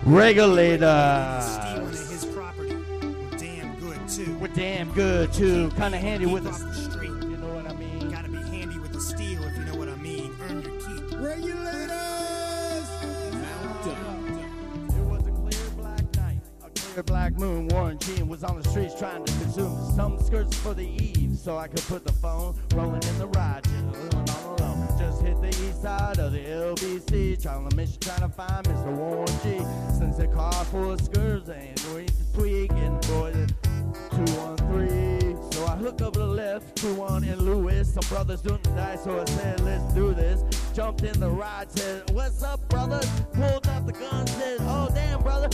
Regulator. Stealing his property. We're damn good too. We're damn good too. Kind of handy with off the street. You know what I mean? Gotta be handy with the steel if you know what I mean. Earn your keep. Regulators! It was a clear black night, a clear black moon. Warren G was on the streets trying to consume some skirts for the eve, so I could put the phone rolling in the ride. All alone. Just hit the east side of the LBC, trying to find Mr. Warren G. Since the car full of skirts and we tweak and boy, 213. So I hook up to the left, 21 and Lewis. Some brothers doing the dice, so I said, let's do this. Jumped in the ride, said, what's up, brother? Pulled out the gun, said, oh, damn, brother.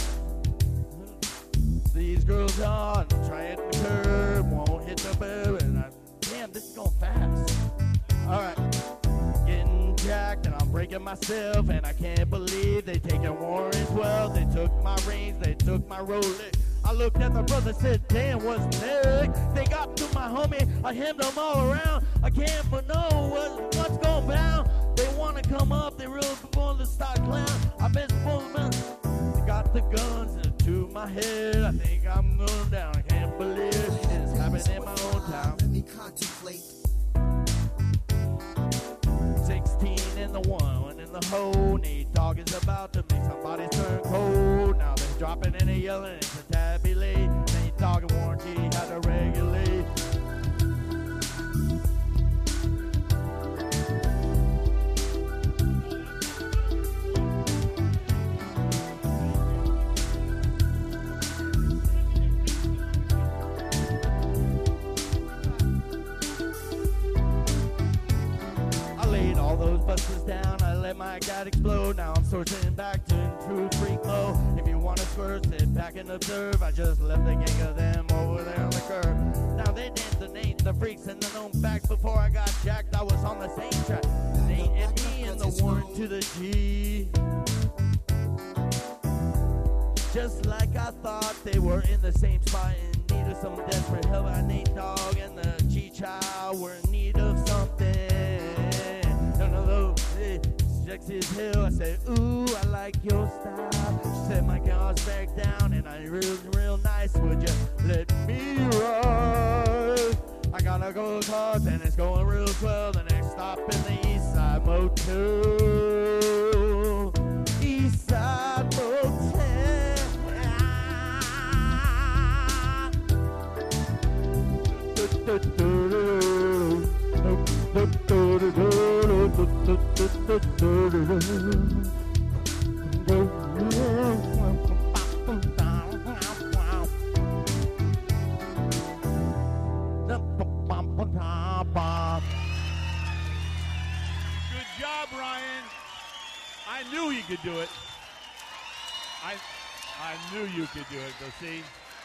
These girls are trying the curb, won't hit the bell, and damn, this is going fast. All right, getting jacked, and I'm breaking myself, and I can't believe they taking Warren's wealth. They took my rings, they took my Rolex. I looked at my brother, said, damn, what's next? They got to my homie, I hemmed them all around. I can't but know what's going down. They want to come up, they really want to start clown. I bet both of them, they got the guns to my head. I think I'm going down, I can't believe it's happening in my own town. Let me contemplate. 16 in the one in the hole. Nate Dogg is about to make somebody turn cold. Now they're dropping and they're yelling, it's a tabby late. Nate Dogg and Warren G had to regulate. All those busters down, I let my guy explode. Now I'm sourcing back to true freak mode. If you want to squirt, sit back and observe. I just left the gang of them over there on the curb. Now they dance the name, the freaks, and the known facts. Before I got jacked, I was on the same track. Nate and me and the Warren to the G. Just like I thought, they were in the same spot in need of some desperate help. Nate Dogg and the G-Child were in need of something. Sexy as hell. I said, ooh, I like your style. She said, my car's back down and I'm real nice. Would you let me ride? I gotta go to cars and it's going real swell. The next stop in the East Side Motel. East Side Motel. Good job, Ryan. I knew you could do it. I knew you could do it, though, see?